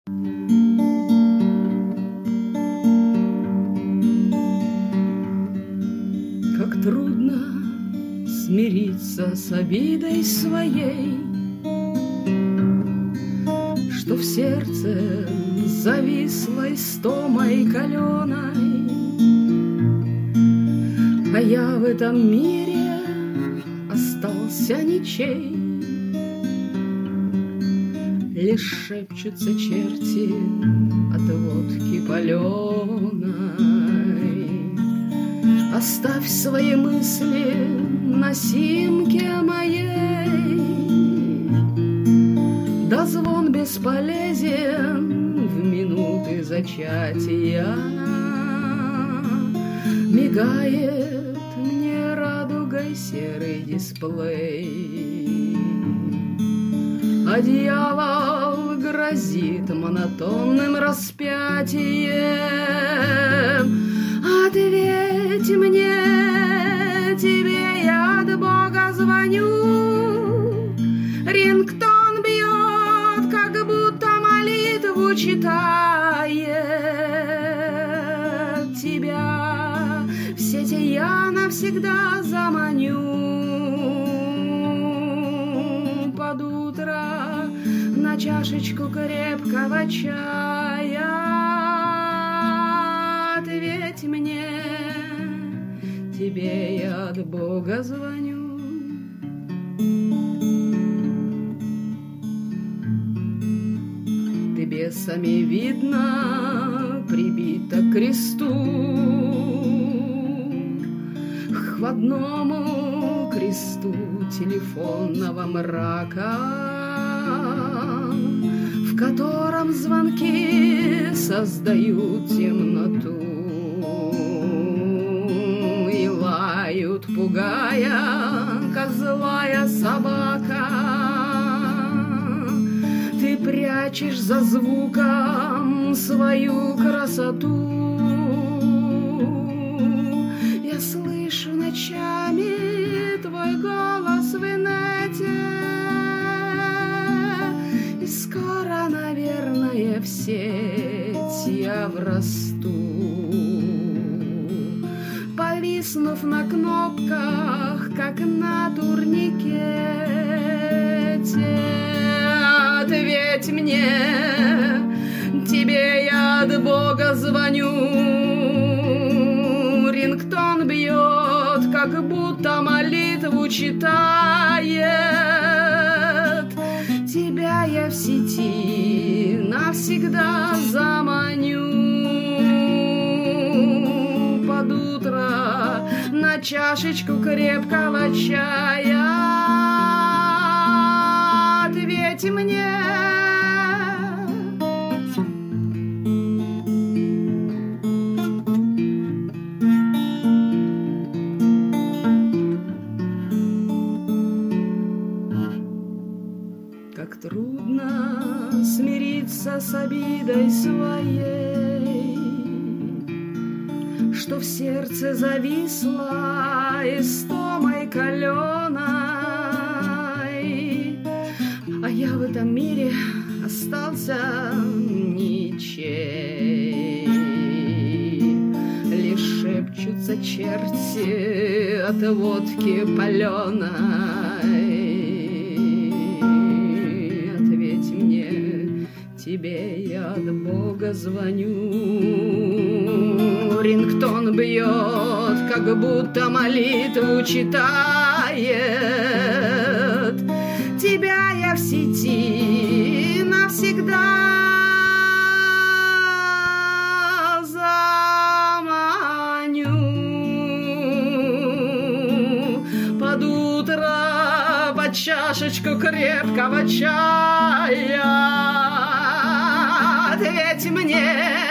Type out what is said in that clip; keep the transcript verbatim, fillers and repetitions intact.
Как трудно смириться с обидой своей, что в сердце зависло истомой каленой, а я в этом мире остался ничей. Лишь шепчутся черти от водки паленой. Оставь свои мысли на симке моей, да звон бесполезен в минуты зачатия. Мигает мне радугой серый дисплей, а дьявол грозит монотонным распятием. Ответь мне, тебе я от Бога звоню. Рингтон бьет, как будто молитву читает. Тебя в сети я навсегда заманю. Под утро на чашечку крепкого чая. Ответь мне, тебе я от Бога звоню. Ты бесами, видно, прибита к кресту, к хвадному кресту телефонного мрака, в котором звонки создают темноту и лают, пугая, как злая собака. Ты прячешь за звуком свою красоту. Я слышу ночами твой голос в инете, и скоро, наверное, в сеть я врасту, повиснув на кнопках, как на турникете. Ответь мне, тебе я от Бога звоню. Рингтон бьет, как будто молитву читает. Тебя я в сети навсегда заманю. Под утро на чашечку крепкого чая. Ответь мне. Как трудно смириться с обидой своей, что в сердце зависла истомой каленой, а я в этом мире остался ничей. Лишь шепчутся черти от водки паленой. Тебе я от Бога звоню. Рингтон бьет, как будто молитву читает. Тебя я в сети навсегда заманю. Под утро под чашечку крепкого чая. Ответь мне,